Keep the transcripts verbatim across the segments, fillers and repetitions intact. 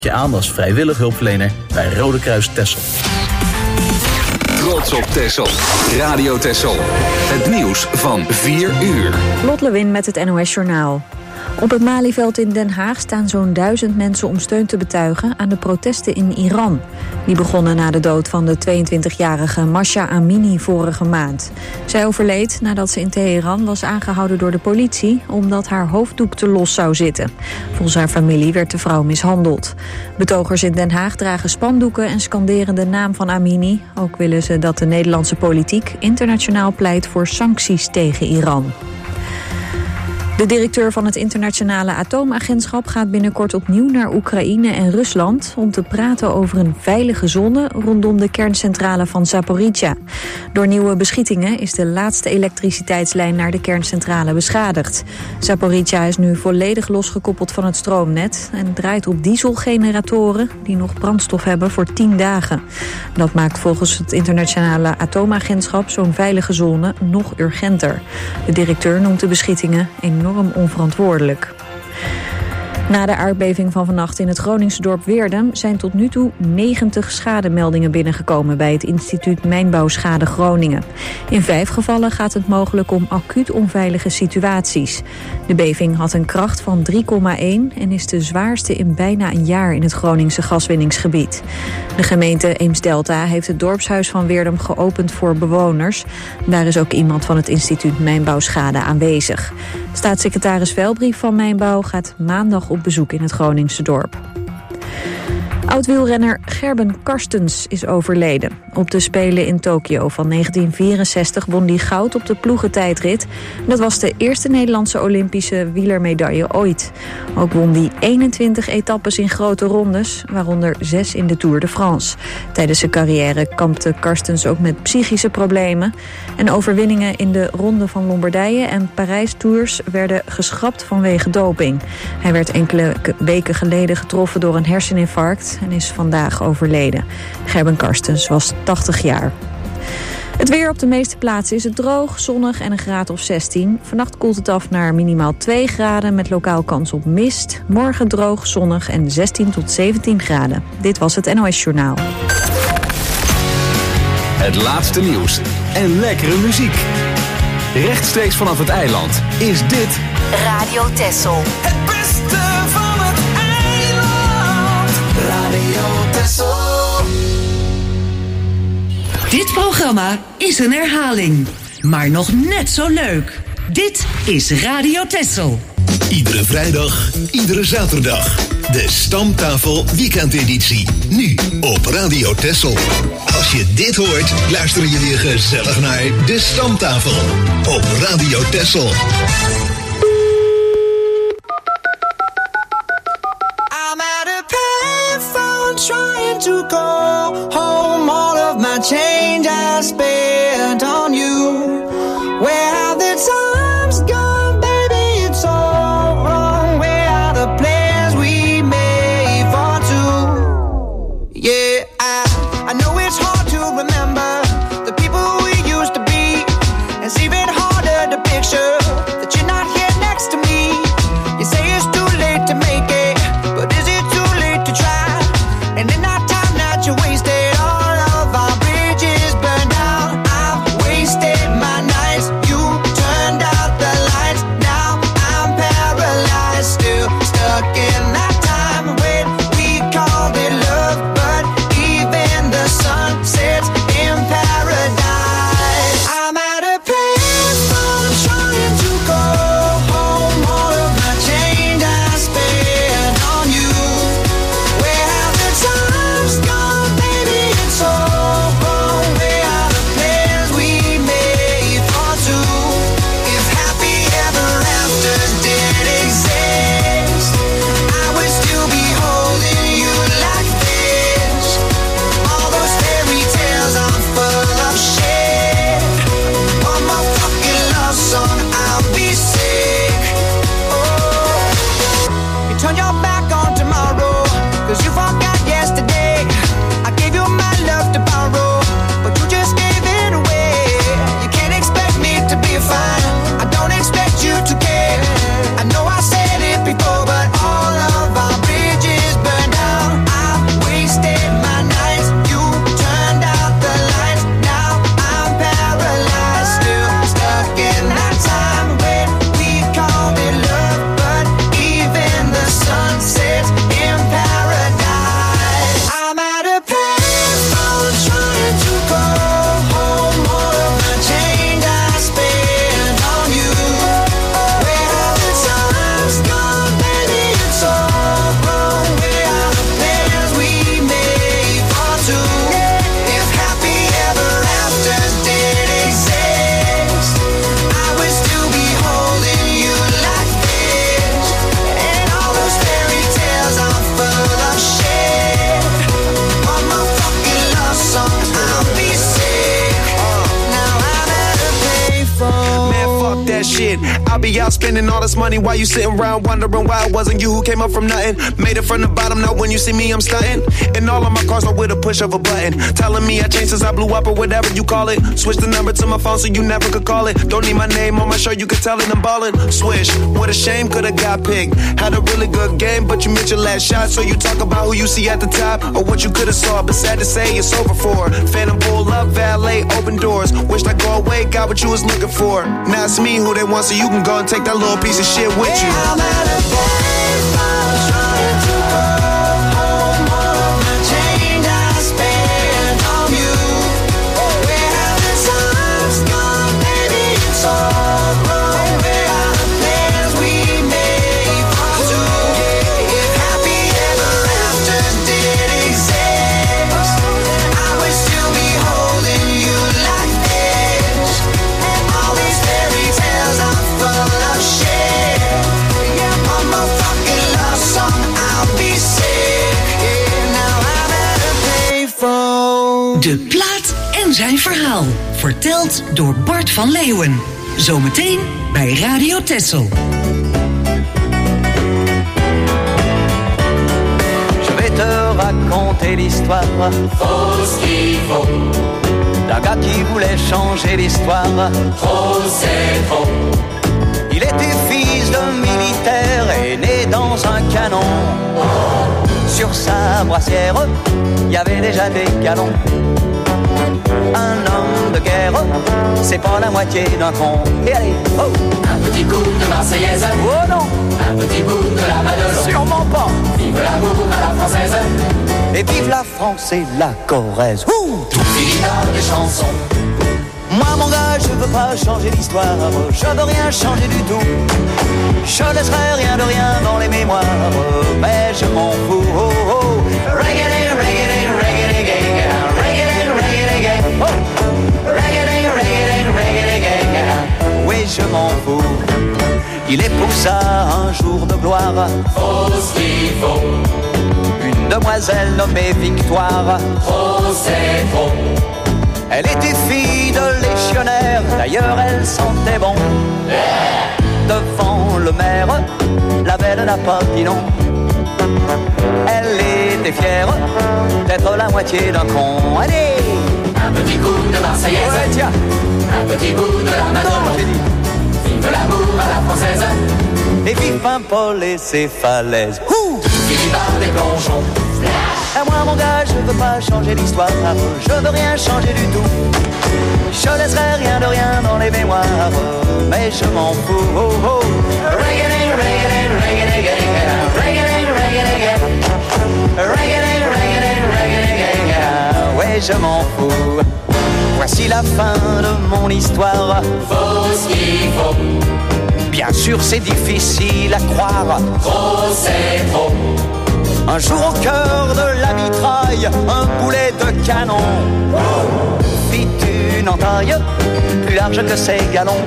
je aan als vrijwillig hulpverlener bij Rode Kruis Texel. Trots op Texel. Radio Texel. Het nieuws van vier uur. Lot Lewin met het N O S Journaal. Op het Malieveld in Den Haag staan zo'n duizend mensen om steun te betuigen aan de protesten in Iran. Die begonnen na de dood van de tweeëntwintigjarige Mahsa Amini vorige maand. Zij overleed nadat ze in Teheran was aangehouden door de politie omdat haar hoofddoek te los zou zitten. Volgens haar familie werd de vrouw mishandeld. Betogers in Den Haag dragen spandoeken en scanderen de naam van Amini. Ook willen ze dat de Nederlandse politiek internationaal pleit voor sancties tegen Iran. De directeur van het internationale atoomagentschap gaat binnenkort opnieuw naar Oekraïne en Rusland om te praten over een veilige zone rondom de kerncentrale van Zaporizhzhia. Door nieuwe beschietingen is de laatste elektriciteitslijn naar de kerncentrale beschadigd. Zaporizhzhia is nu volledig losgekoppeld van het stroomnet en draait op dieselgeneratoren die nog brandstof hebben voor tien dagen. Dat maakt volgens het internationale atoomagentschap zo'n veilige zone nog urgenter. De directeur noemt de beschietingen enorm onverantwoordelijk. Na de aardbeving van vannacht in het Groningse dorp Weerdum zijn tot nu toe negentig schademeldingen binnengekomen bij het instituut Mijnbouwschade Groningen. In vijf gevallen gaat het mogelijk om acuut onveilige situaties. De beving had een kracht van drie komma één en is de zwaarste in bijna een jaar in het Groningse gaswinningsgebied. De gemeente Eemsdelta heeft het dorpshuis van Weerdum geopend voor bewoners. Daar is ook iemand van het instituut Mijnbouwschade aanwezig. Staatssecretaris Velbrief van Mijnbouw gaat maandag op bezoek in het Groningse dorp. Oud-wielrenner Gerben Karstens is overleden. Op de Spelen in Tokio van negentien vierenzestig won hij goud op de ploegentijdrit. Dat was de eerste Nederlandse Olympische wielermedaille ooit. Ook won hij eenentwintig etappes in grote rondes, waaronder zes in de Tour de France. Tijdens zijn carrière kampte Karstens ook met psychische problemen. En overwinningen in de Ronde van Lombardije en Parijs-Tours werden geschrapt vanwege doping. Hij werd enkele weken geleden getroffen door een herseninfarct en is vandaag overleden. Gerben Karstens was tachtig jaar. Het weer op de meeste plaatsen is het droog, zonnig en een graad of zestien. Vannacht koelt het af naar minimaal twee graden met lokaal kans op mist. Morgen droog, zonnig en zestien tot zeventien graden. Dit was het N O S Journaal. Het laatste nieuws en lekkere muziek. Rechtstreeks vanaf het eiland is dit Radio Texel. Het beste van het eiland. Radio Texel. Dit programma is een herhaling, maar nog net zo leuk. Dit is Radio Texel. Iedere vrijdag, iedere zaterdag. De Stamtafel Weekendeditie. Nu op Radio Texel. Als je dit hoort, luister je weer gezellig naar de Stamtafel op Radio Texel. I'm at a payphone trying to go home. All of my change I spent on you. Where have the times gone, baby? It's all wrong. Where are the plans we made for two? Yeah, I, I know it's hard to remember the people we used to be. It's even harder to picture that you're not here next to me. You say it's too late to make it, but is it too late to try? And in our time now that shit. I'll be out spending all this money while you sitting around wondering why it wasn't you who came up from nothing. Made it from the bottom, now when you see me I'm stunting. And all of my cars are with a push of a button. Telling me I changed since I blew up or whatever you call it. Switch the number to my phone so you never could call it. Don't need my name on my show, you could tell it I'm ballin'. Swish, what a shame, could've got picked. Had a really good game, but you missed your last shot. So you talk about who you see at the top or what you could've saw, but sad to say it's over for. Phantom pull up, valet, open doors. Wished I go away, got what you was looking for. Now it's me who they want, so you can go and take that little piece of shit with you. Yeah, I'm at a baseball trying to go home. All of my change I spent on you. Where have the times gone, baby? It's all wrong. Where are the plans we made for two? If happy ever after did exist, I would still be holding you like this. And all these fairy tales are full of shit. One more fucking love song, I'll be sick. Yeah, now I'm at a payphone. De plaat en zijn verhaal. Verteld door Bart van Leeuwen. Zometeen bij Radio Texel. Je vais te raconter l'histoire Trop ce qu'il faut, d'un gars qui voulait changer l'histoire. trop c'est trop. Il était fils de militaire et né dans un canon. Sur sa brassière, il y avait déjà des galons. Un homme de guerre, c'est pas la moitié d'un con. Et allez, oh! Un petit coup de Marseillaise, Oh non, un petit bout de la Madelon. sûrement pas. Vive l'amour à la française, Et vive la France et la Corrèze. Ouh! tout finit par des chansons. Moi mon gars, je veux pas changer l'histoire, je veux rien changer du tout. Je laisserai rien de rien dans les mémoires, mais je m'en fous. Oh, oh. Reggae, reggae, reggae, reggae, reggae, reggae, reggae. Oh. Reggae, reggae, reggae, reggae. Oui, je m'en fous. Il épousa un jour de gloire Trop ce qu'il faut, une demoiselle nommée Victoire. trop c'est trop. Elle était fille de légionnaire, d'ailleurs elle sentait bon. Devant le maire, la belle n'a pas dit non. Elle était fière d'être la moitié d'un con. Allez! Un petit coup de Marseillaise, Ouais, tiens! un petit bout de la Non, Madelon. j'ai dit! Vive l'amour à la française, Et vive un Paul et ses falaises. Ouh! tout finit par des plongeons. À moi mon gars, je veux pas changer l'histoire, je veux rien changer du tout. Je laisserai rien de rien dans les mémoires, mais je m'en fous. Oh, oh. Reggae, reggae, reggae, reggae, reggae, reggae, reggae, reggae, reggae, reggae. Ouais, je m'en fous. Voici la fin de mon histoire. Faut ce qu'il faut, Bien sûr, c'est difficile à croire. trop c'est trop. Un jour au cœur de la mitraille, un boulet de canon fit une entaille plus large que ses galons.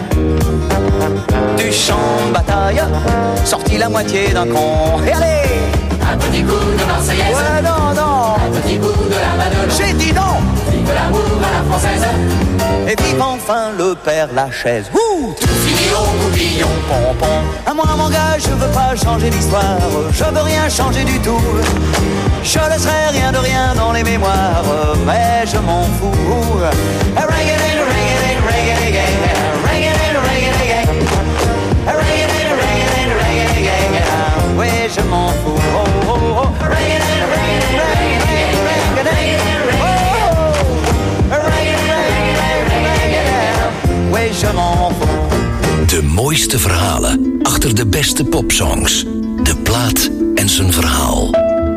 Du champ de bataille sortit la moitié d'un con. Et allez! Un petit coup de Marseillaise, Ouais, non, non! un petit bout de la Madelon. J'ai dit non! Vive l'amour à la française, Et vive enfin le père Lachaise. Ouh! tout finit au goupillon. Pompon. À moi mon gars, je veux pas changer l'histoire, je veux rien changer du tout. Je laisserai rien de rien dans les mémoires, mais je m'en fous. Reggae, reggae, reggae, reggae, reggae, reggae, reggae, reggae, reggae. Oui, je m'en fous. Oh, oh, oh. Reggae, reggae, reggae, reggae, oh. Reggae, reggae, reggae. Oui, je m'en fous. De mooiste verhalen achter de beste popsongs. De plaat en zijn verhaal.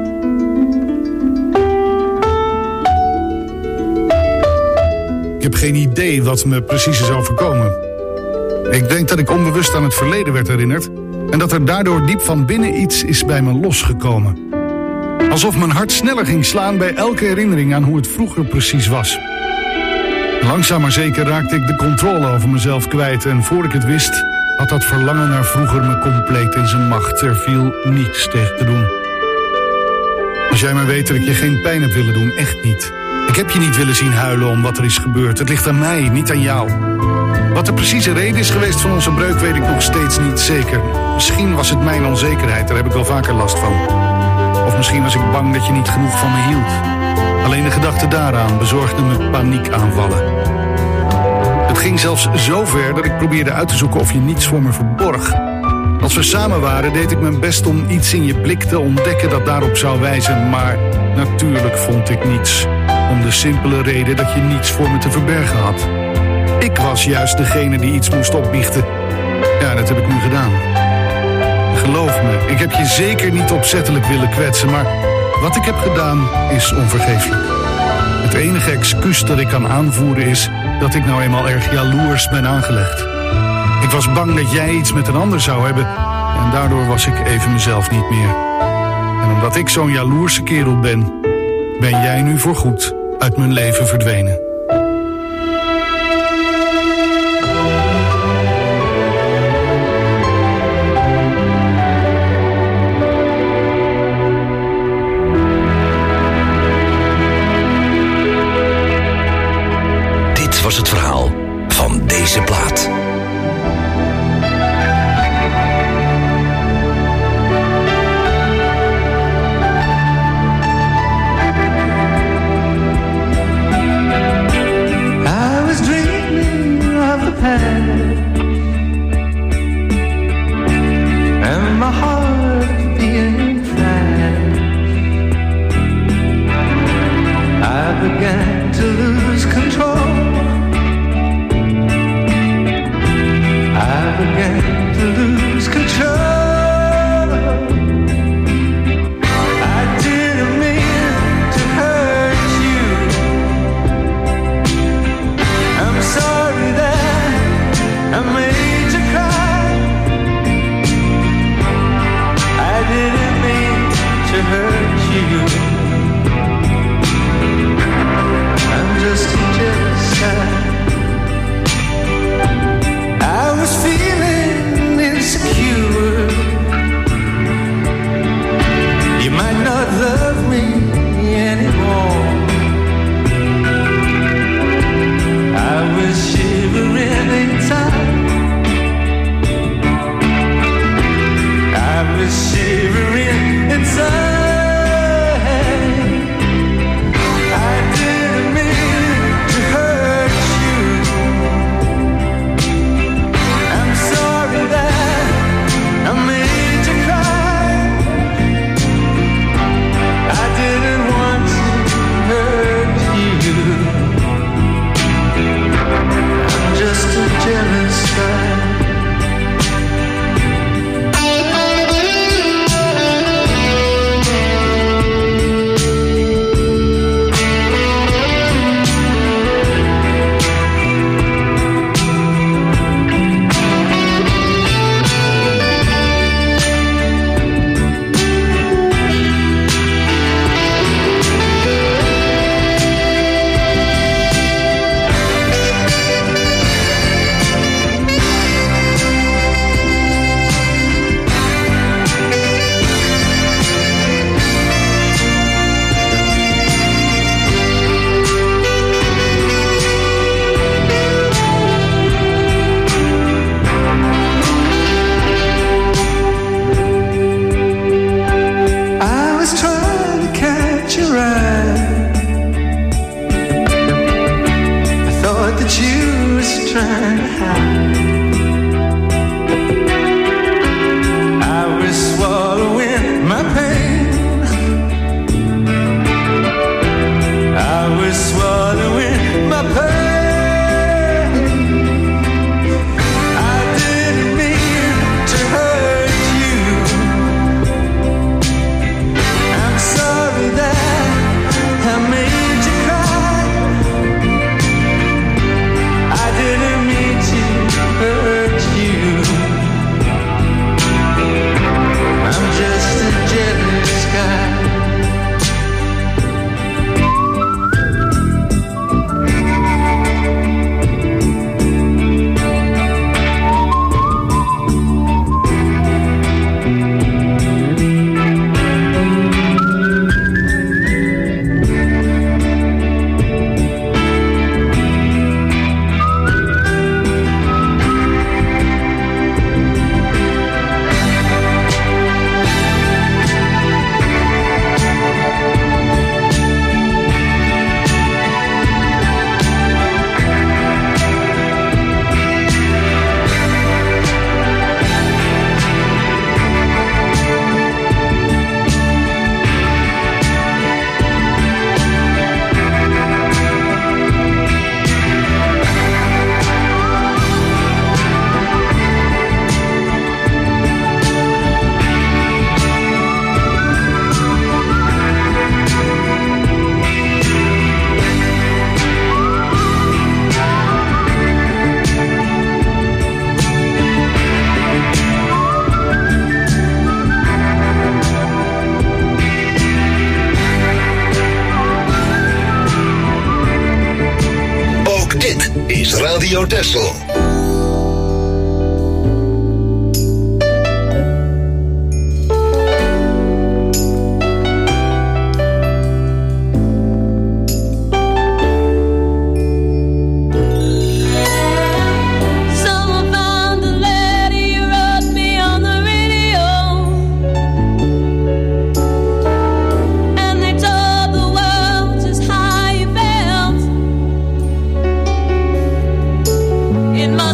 Ik heb geen idee wat me precies is overkomen. Ik denk dat ik onbewust aan het verleden werd herinnerd en dat er daardoor diep van binnen iets is bij me losgekomen. Alsof mijn hart sneller ging slaan bij elke herinnering aan hoe het vroeger precies was. Langzaam maar zeker raakte ik de controle over mezelf kwijt en voor ik het wist had dat verlangen naar vroeger me compleet in zijn macht. Er viel niets tegen te doen. Als jij maar weet dat ik je geen pijn heb willen doen, echt niet. Ik heb je niet willen zien huilen om wat er is gebeurd. Het ligt aan mij, niet aan jou. Wat de precieze reden is geweest van onze breuk weet ik nog steeds niet zeker. Misschien was het mijn onzekerheid, daar heb ik wel vaker last van. Of misschien was ik bang dat je niet genoeg van me hield. Alleen de gedachte daaraan bezorgde me paniekaanvallen. Het ging zelfs zo ver dat ik probeerde uit te zoeken of je niets voor me verborg. Als we samen waren deed ik mijn best om iets in je blik te ontdekken dat daarop zou wijzen. Maar natuurlijk vond ik niets. Om de simpele reden dat je niets voor me te verbergen had. Ik was juist degene die iets moest opbiechten. Ja, dat heb ik nu gedaan. Geloof me, ik heb je zeker niet opzettelijk willen kwetsen, maar wat ik heb gedaan is onvergeeflijk. Het enige excuus dat ik kan aanvoeren is dat ik nou eenmaal erg jaloers ben aangelegd. Ik was bang dat jij iets met een ander zou hebben en daardoor was ik even mezelf niet meer. En omdat ik zo'n jaloerse kerel ben, ben jij nu voorgoed uit mijn leven verdwenen. Was het verhaal van deze plaat. I was dreaming of the past and my heart being fast. I began to lose control. I began to lose control. I didn't mean to hurt you. I'm sorry that I made you cry. I didn't mean to hurt you. I'm just a jealous guy. I was feeling insecure. You might not love me anymore. I was shivering inside. I was shivering inside. I didn't mean to hurt you. I'm sorry that I made you cry. I didn't want to hurt you. I'm just a jealous guy. I didn't mean to Radio Texel. In my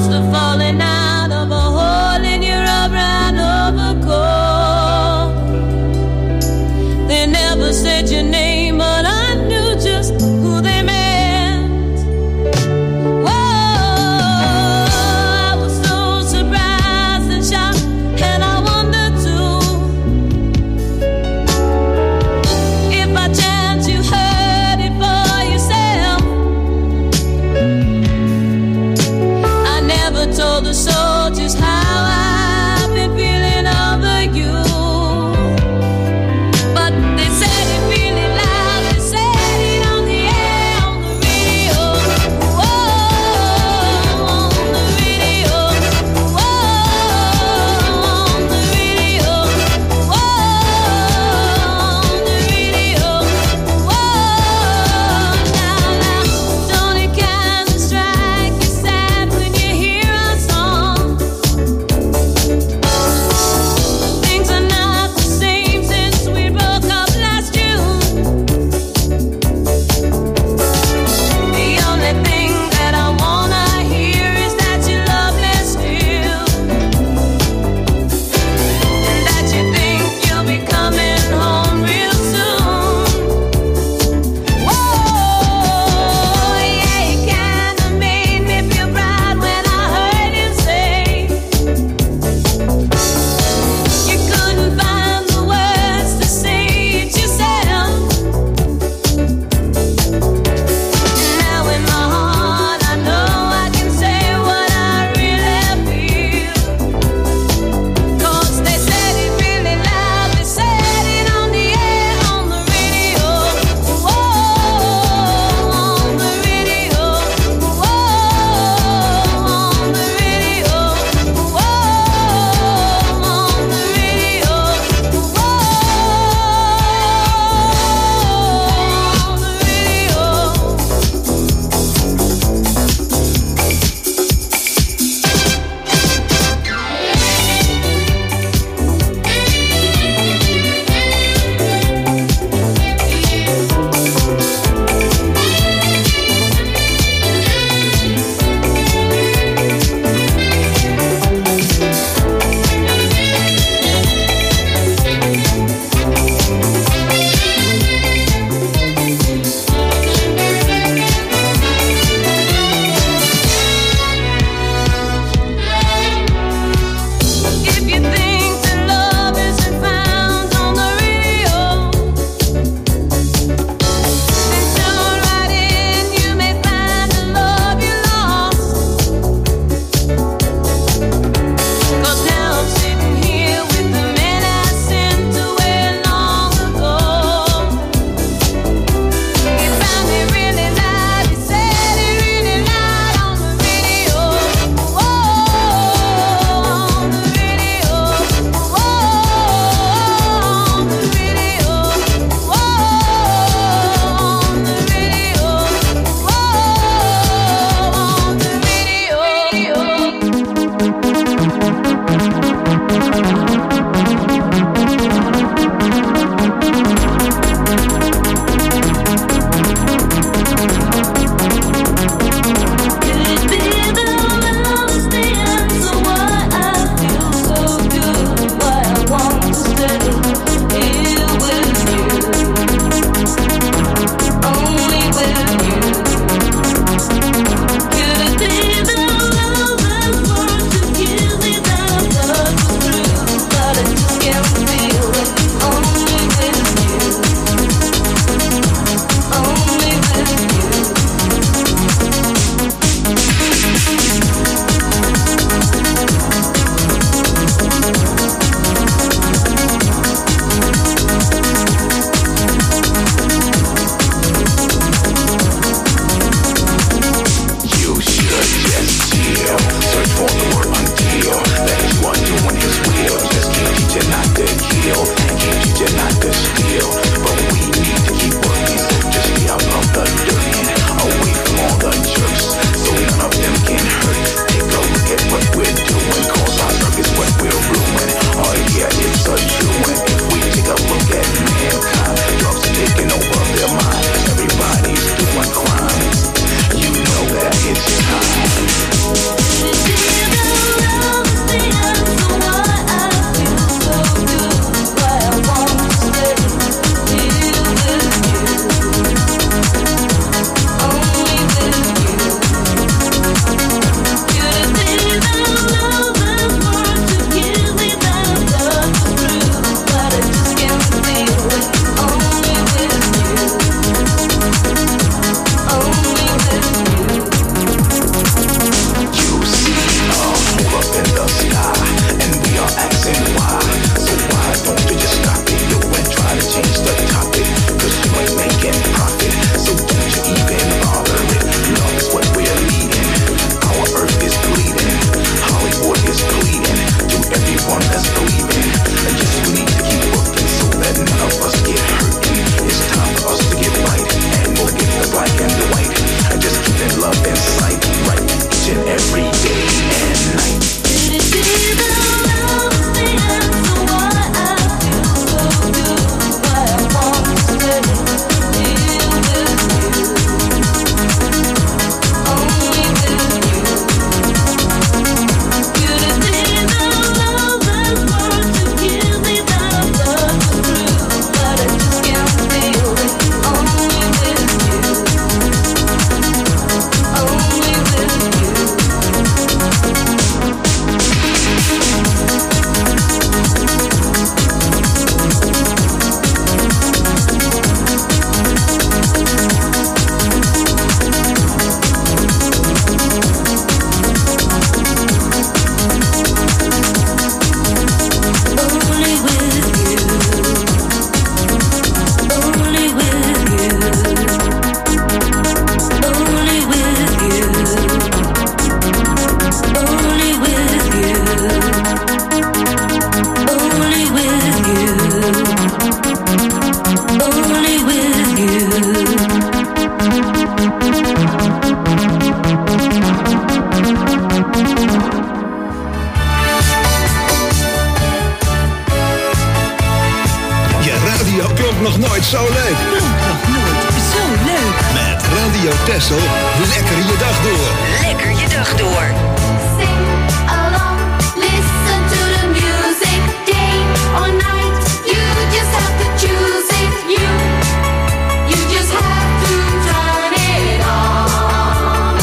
Texel, lekker je dag door. Lekker je dag door. Sing along, listen to the music, day or night. You just have to choose it. You, you just have to turn it on.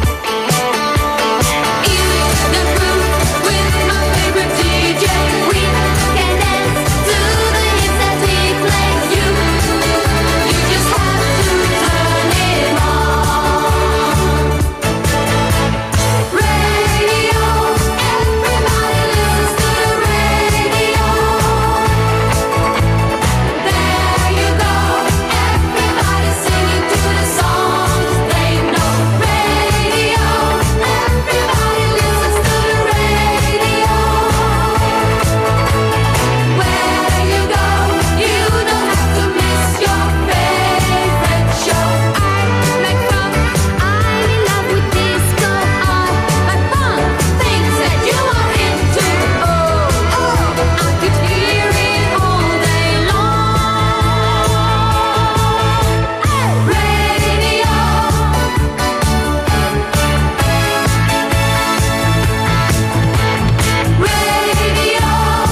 In the groove with my favorite D J, we can dance to the hits that we play. You, you just have to turn it on. Radio, everybody listens to the radio. There you go, everybody singing to the songs they know. Radio, everybody listens to the radio. Where you go, you don't have to miss your favorite show. I make fun, I'm in love with disco. All my fun things that you are into. Oh, oh, I could hear it all day long. Radio. Radio.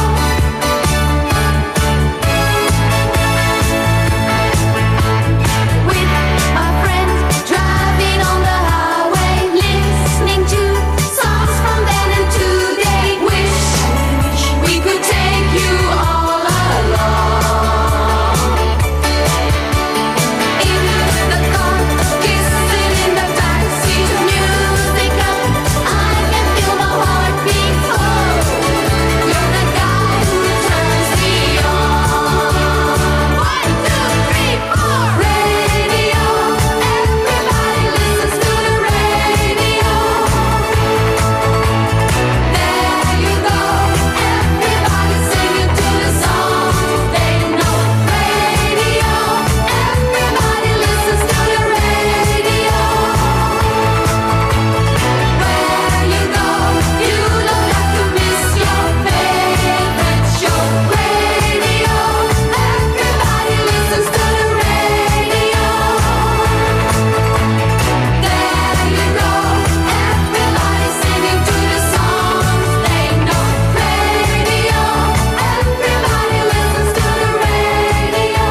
With my friends driving on the highway, listening to songs from then and today. Wish we could take you all along. In the car, kissing in the backseat, music up, I can feel my heart beat. Oh, you're the guy who turns me on. One, two, three, four. Radio, everybody listens to the radio. There you go, everybody singing to the songs they know. Radio, everybody listens to the radio. Where you go, you don't have to miss your favorite show. Radio, everybody listens to the radio. There you go, everybody singing to the songs they know. Radio, everybody listens to the radio.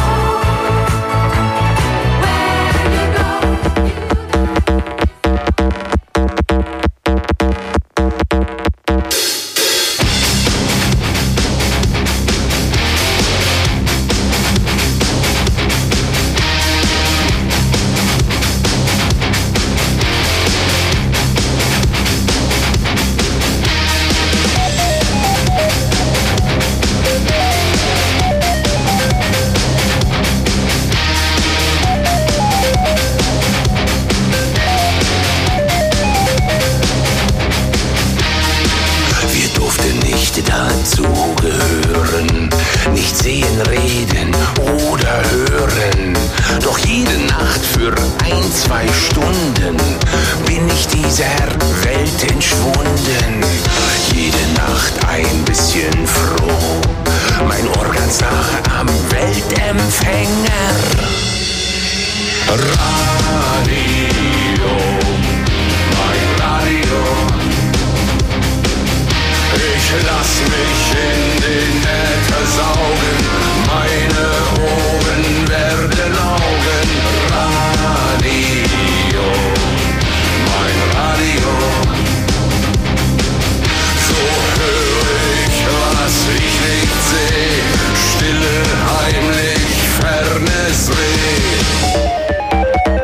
Wir durften nicht dazugehören, nicht sehen, reden oder hören. Doch jede Nacht für ein, zwei Stunden bin ich dieser Welt entschwunden. Jede Nacht ein bisschen froh, mein Ohr ganz nah am Weltempfänger. Radio, mein Radio. Ich lass mich in den Äther saugen, meine Ohren werden Augen. Radio, mein Radio. So höre ich, was ich nicht seh, stille, heimlich, fernes Reh.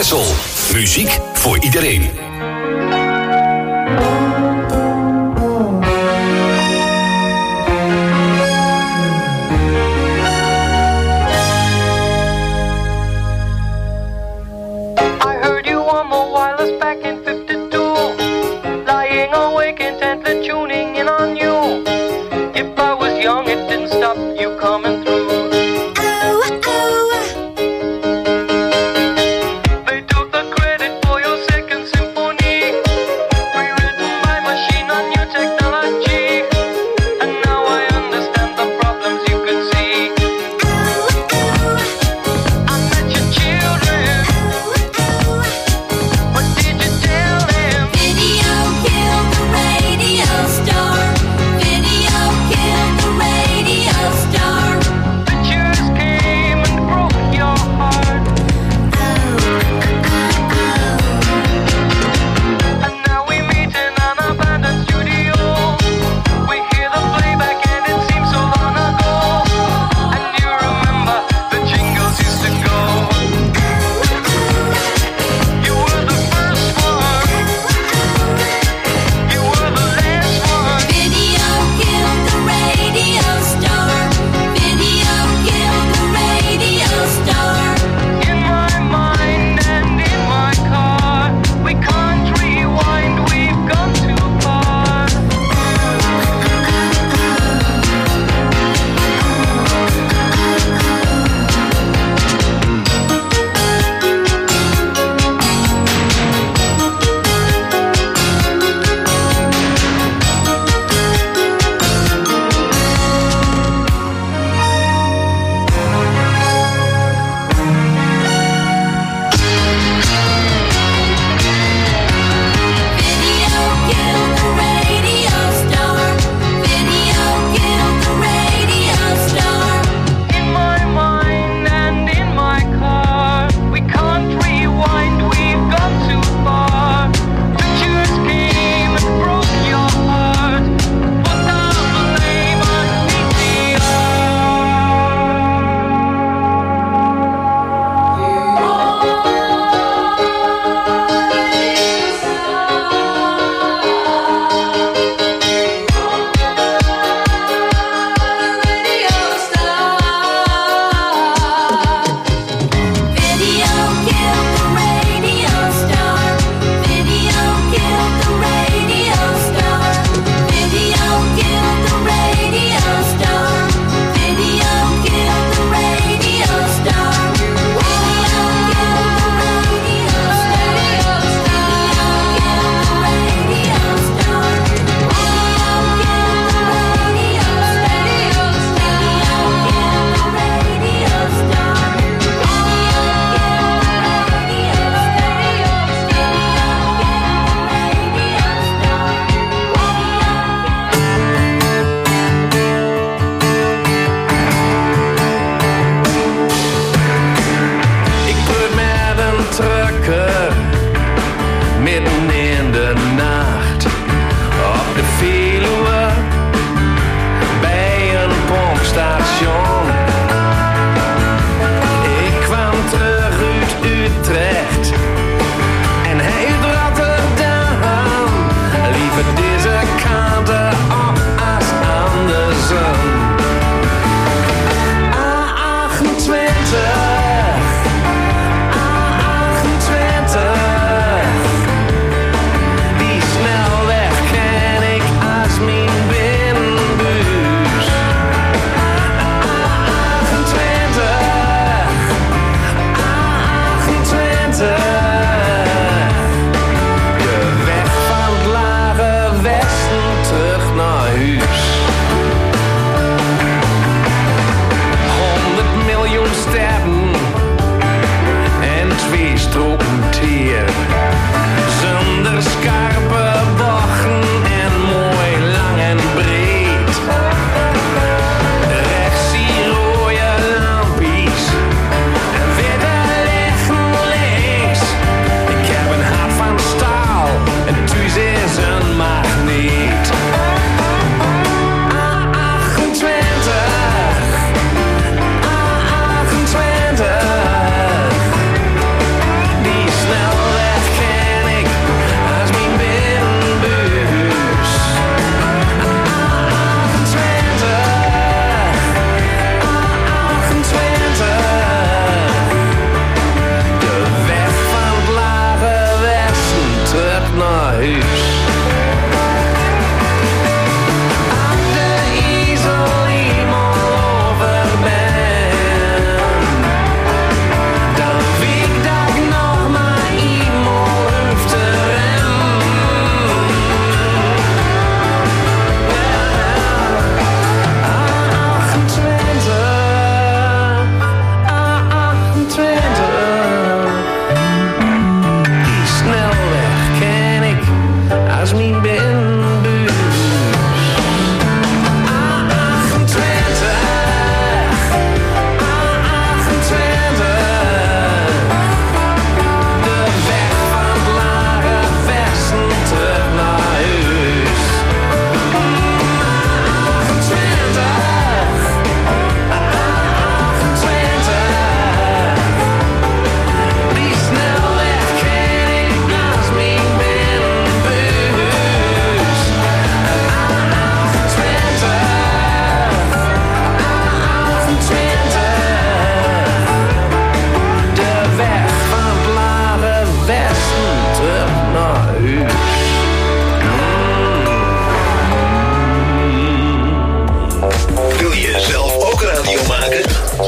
Texel. Muziek voor iedereen. They took the credit for your sick and simple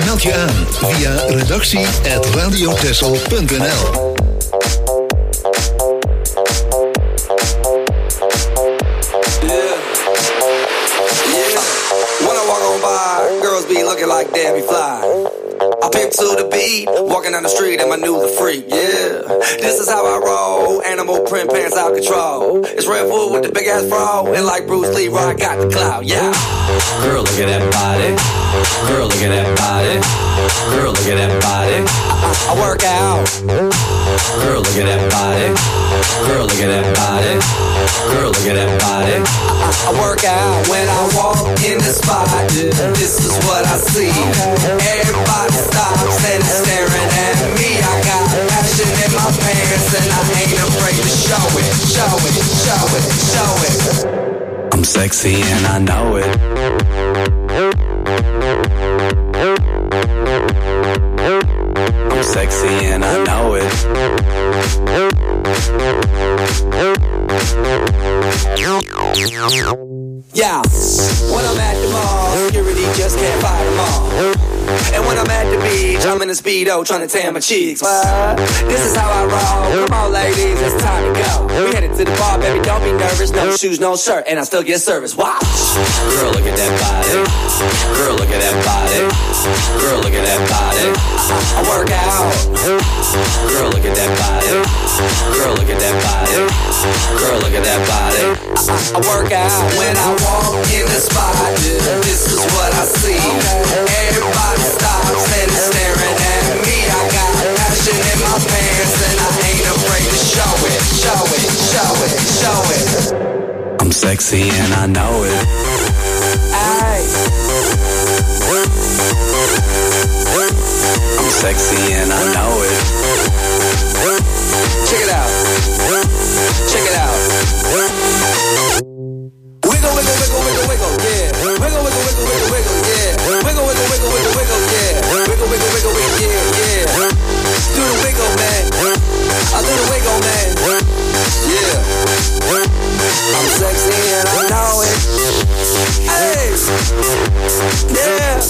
Meld je aan via redactie at radiotessel punt n l. Be looking like Debbie Fly. I pimp to the beat, walking down the street and my new the freak, yeah. This is how I roll, animal print pants out control. It's Red Bull with the big ass bro, and like Bruce Lee, I got the clout, yeah. Girl, look at that body. Girl, look at that body. Girl, look at that body. I, I work out. Girl, look at that body. Girl, look at that body. Girl, look at that body. I, I work out when I walk in the spot. This is what I see. Everybody stops and is staring at me. I got passion in my pants and I ain't afraid to show it, show it, show it, show it. I'm sexy and I know it. I'm sexy and I know it. Yeah, when I'm at the mall, security just can't fight them all. And when I'm at the beach, I'm in a Speedo trying to tan my cheeks. But this is how I roll. Come on, ladies, it's time to go. We headed to the bar, baby, don't be nervous. No shoes, no shirt, and I still get service. Watch. Girl, look at that body. Girl, look at that body. Girl, look at that body. I work out. Girl, look at that body. Girl, look at that body. Girl, look at that body. I work out when I walk in the spot. This is what I see. Everybody stops and is staring at me. I got passion in my pants and I ain't afraid to show it, show it, show it, show it. I'm sexy and I know it. Aye. I'm sexy and I know it. Check it out. Check it out. Wiggle, wiggle, wiggle, wiggle, wiggle, yeah. Wiggle, wiggle, wiggle, wiggle, wiggle, yeah. Wiggle, wiggle, wiggle, wiggle, wiggle, yeah. Wiggle, wiggle, wiggle, wiggle, yeah, yeah. Do the wiggle, man. I do the wiggle, man. Yeah. I'm sexy and I know it. Hey. Yeah.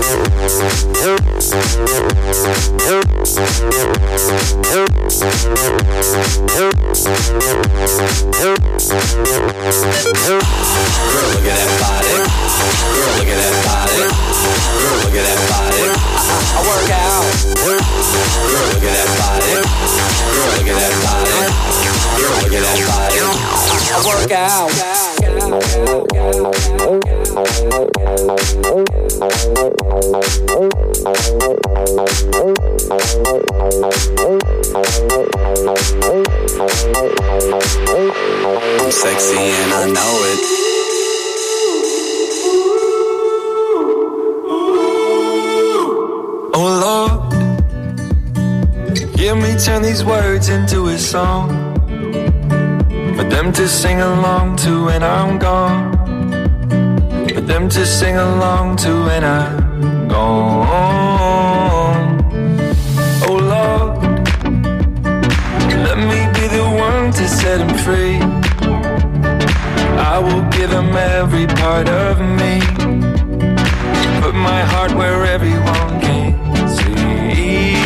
Girl, look at that body. Girl, look at that body. Girl, look at that body. I, I work out. Girl, look at that body. Girl, look at that body. Girl, look at that body. I, I work out. I'm sexy and I know it. Oh Lord, hear me turn these words into a song for them to sing along to when I'm gone. For them to sing along to when I'm gone. Oh Lord, let me be the one to set him free. I will give him every part of me. Put my heart where everyone can see.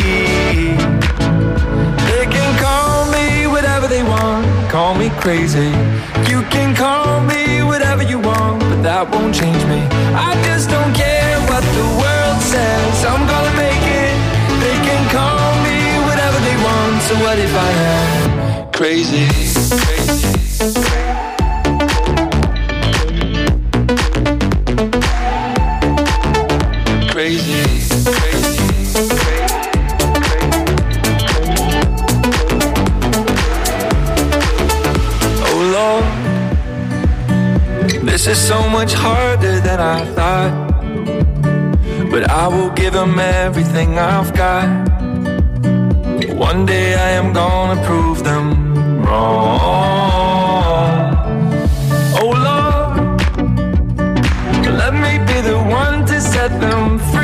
They can call me whatever they want. Call me crazy. You can call me whatever you want, but that won't change me. I just don't care what the world says. I'm gonna make it. They can call me whatever they want. So what if I am crazy? Crazy. Crazy, crazy, oh Lord, this is so much harder than I thought, but I will give him everything I've got. One day I am gonna prove them wrong. Oh Lord, let me be the one to set them free.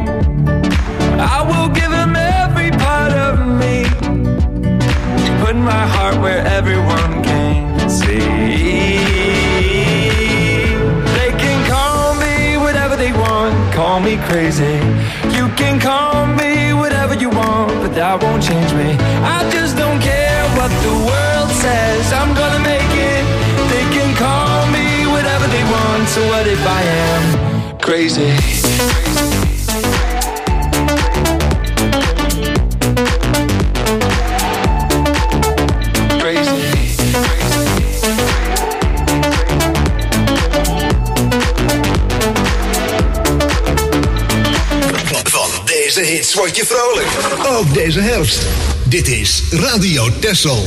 I will give them every part of me. Put my heart where everyone can see. They can call me whatever they want. Call me crazy. You can call me whatever you want, but that won't change me. I just don't care what the world says, I'm gonna make it. They can call me whatever they want, so what if I am crazy? Deze hits word je vrolijk. Ook deze herfst. Dit is Radio Texel.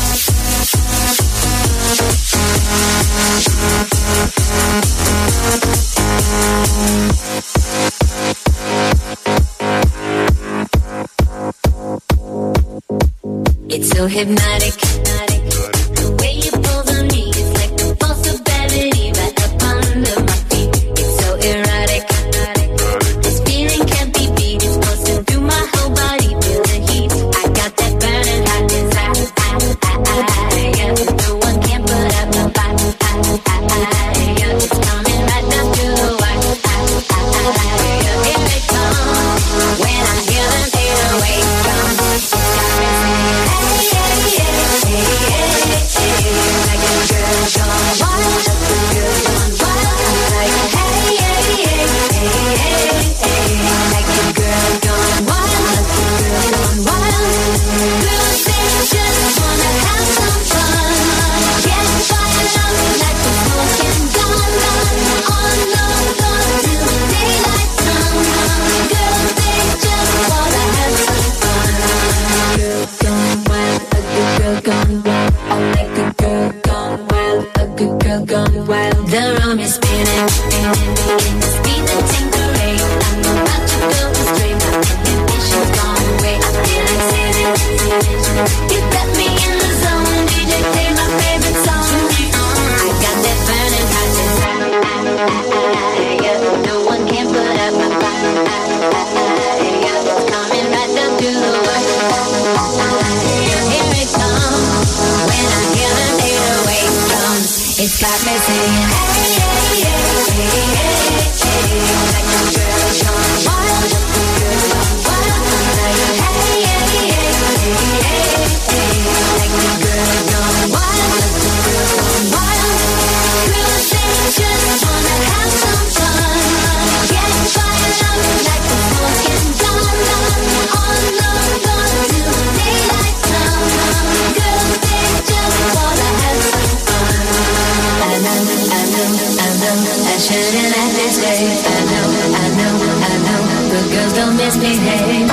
It's so hypnotic. The way you pull on me is like the pulse of gravity right up under my feet. It's so erotic. This feeling can't be beat. It's pulsing through my whole body. Feel the heat. I got that burning hot desire. Yeah, no one can put up my fire. Yeah, it's coming right down to the wire. Yeah, here it comes. When I hear them fade away from. The room is spinning, the speed that tinkering. I'm about to go astray, my inhibitions gone away. I feel like sailing. You got me in the zone, D J play my favorite song. I got that burning hot desire. Yeah, no one can put up my fire. Yeah, it's coming right down to the wire. Here it comes, when I hear the eight oh eight drums. It's got me singing, hey, hey, hey, hey, hey, hey, like a girl gone wild, like a girl gone wild, like hey, hey, hey, hey, hey, hey, like a girl gone wild, like a girl gone wild. Girls, they just wanna have some fun, get fired up like a smoking gun, on the run till daylight come. Girls, they just wanna have some fun. I know, I know, I know, I shouldn't act this way. I know, I know, I know, but girls don't misbehave.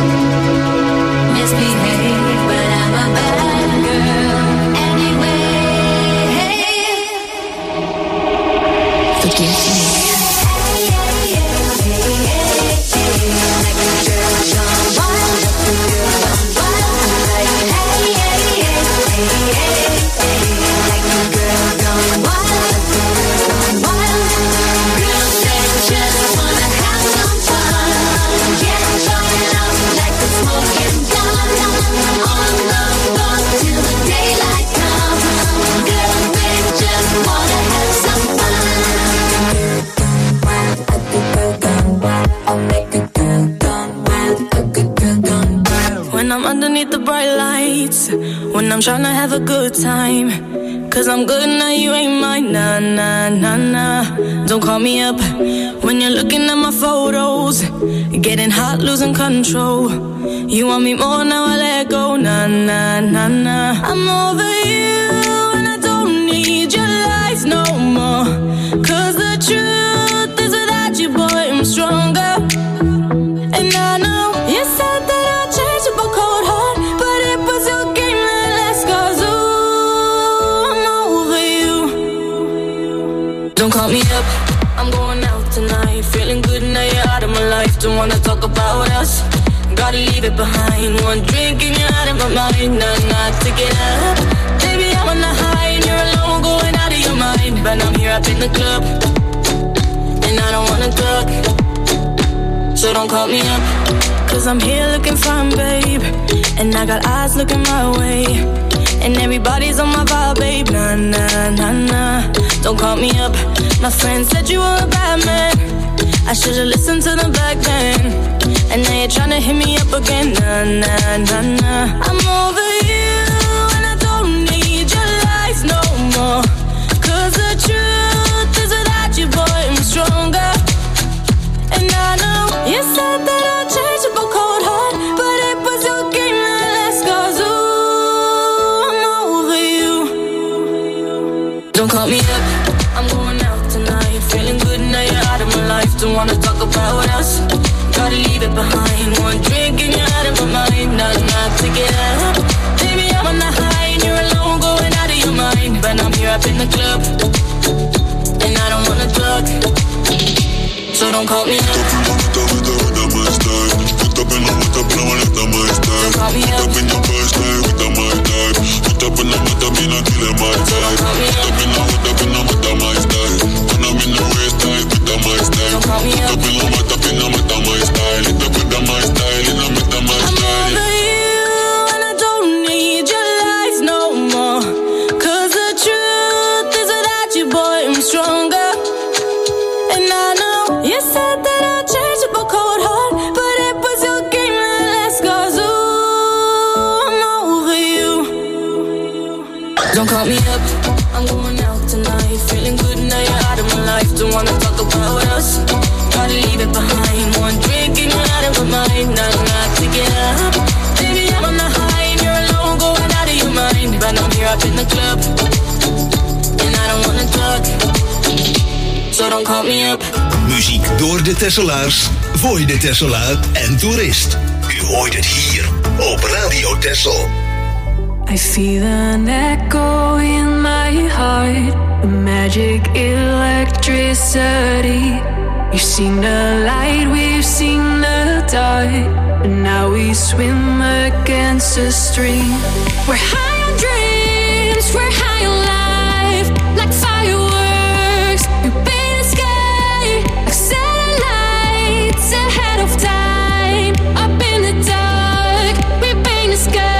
Misbehave, but I'm a bad girl anyway. Forgive me. Like a girl gone wild, like a girl gone wild, like hey, hey, hey, hey, hey, hey, like a girl gone wild, like a girl gone wild. Girls, they just wanna have some fun, get fired up like a smoking gun, on the run till the daylight comes. Girls, they just wanna have some fun. A good girl gone wild, I'll make a girl gone wild, a good girl gone wild. When I'm underneath the bright lights, when I'm tryna have a good time, cause I'm good now, you ain't mine, nah, nah, nah, nah. Don't call me up when you're looking at my photos, getting hot, losing control. You want me more, now I let go, nah, nah, nah, nah. I'm over you and I don't need your lies no more, cause the truth is without you, boy, I'm stronger. And I know you said that I'd change up a cold heart, but it was your game that last, cause ooh, I'm over you. Don't call me up, I'm going out tonight, feeling good now you're out of my life. Don't wanna talk about us, gotta leave it behind. One drink and you're out of my mind, nah, nah, take it up. Baby, I'm on the high and you're alone, going out of your mind. But I'm here up in the club, and I don't wanna talk, so don't call me up, cause I'm here looking fine, babe, and I got eyes looking my way, and everybody's on my vibe, babe, nah, nah, nah, nah. Don't call me up, my friend said you were a bad man, I should've listened to them back then. And now you're tryna hit me up again. Nah, nah, nah, nah. I'm over you, and I don't need your lies no more. Cause the truth is without you, boy, I'm stronger. And I know you said that I'd change up a cold heart, but it was your game that last. Cause ooh, I'm over you. Don't call me up, I'm going out tonight. Feeling good now you're out of my life. Don't wanna talk about us, gotta leave it behind. One drink and you're out of my mind. Not enough to get up. Baby, I'm on the high and you're alone, going out of your mind. But I'm here up in the club, and I don't wanna talk, so don't call me up. Don't call me up. I'm going out tonight. Feeling good now you're out of my life. Don't wanna talk about us, gotta leave it behind. One drink and you're out of my mind. Not enough to get up. Baby, I'm on the high and you're alone, going out of your mind. But I'm here up in the club, and I don't wanna talk, so don't call me up. Muziek door de Tesselaars, voor de Tesselaar en toerist. U hoort het hier op Radio Texel. I feel an echo in my heart, a magic electricity. You've seen the light, we've seen the dark, and now we swim against the stream. We're high on dreams, we're high on life, like fireworks. We paint the sky, like satellites ahead of time. Up in the dark, we paint the sky.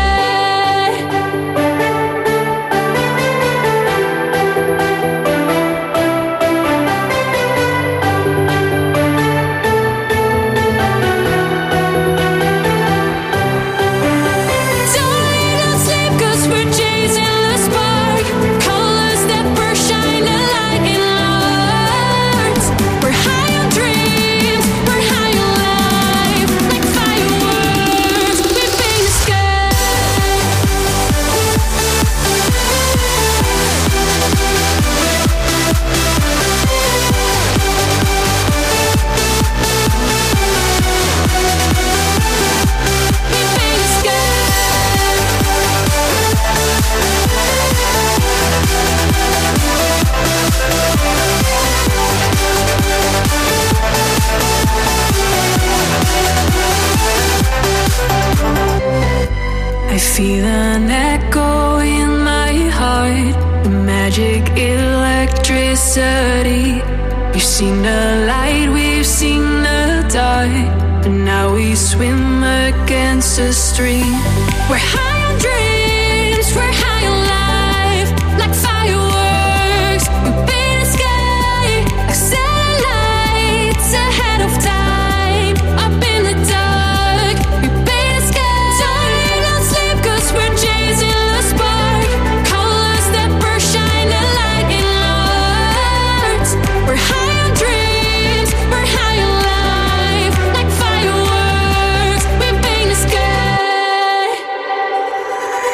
I feel an echo in my heart, the magic electricity. You've seen the light, we've seen the dark, and now we swim against the stream. We're high on dreams, we're high on life, like fireworks. We paint the sky, like satellites ahead of time. Up in the dark, we paint the sky. Time don't sleep 'cause we're chasing the spark. Colors that burst, shine a light in hearts. We're high on dreams, we're high on life, like fireworks. We paint the sky.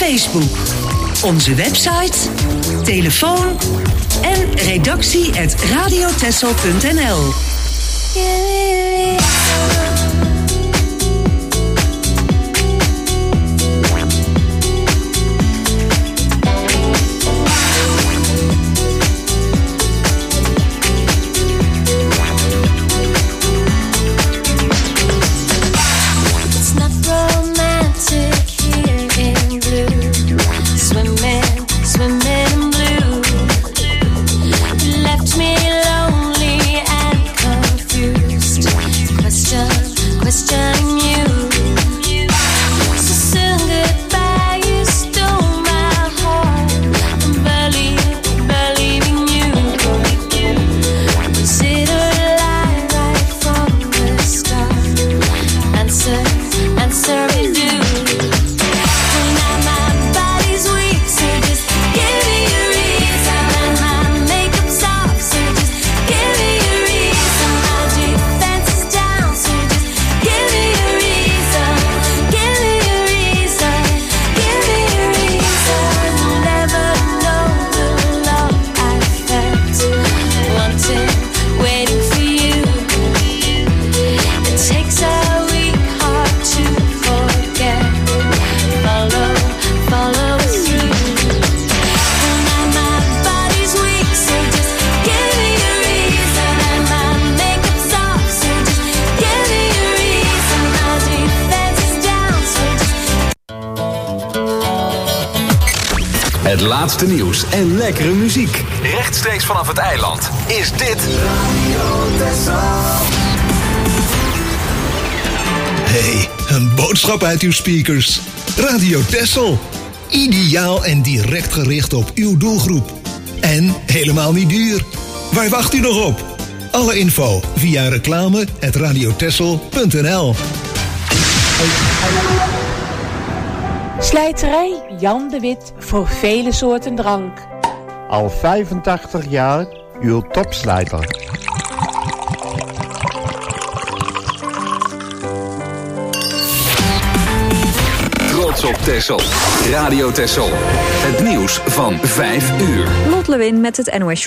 Facebook. Onze website, telefoon en redactie at radiotessel punt n l. Het laatste nieuws en lekkere muziek. Rechtstreeks vanaf het eiland is dit Hey, een boodschap uit uw speakers. Radio Tessel. Ideaal en direct gericht op uw doelgroep. En helemaal niet duur. Waar wacht u nog op? Alle info via reclame at radiotessel punt n l. Slijterij Jan de Wit voor vele soorten drank. Al vijfentachtig jaar uw topslijter. Trots op Tessel. Radio Tessel. Het nieuws van vijf uur. Lot Lewin met het N O S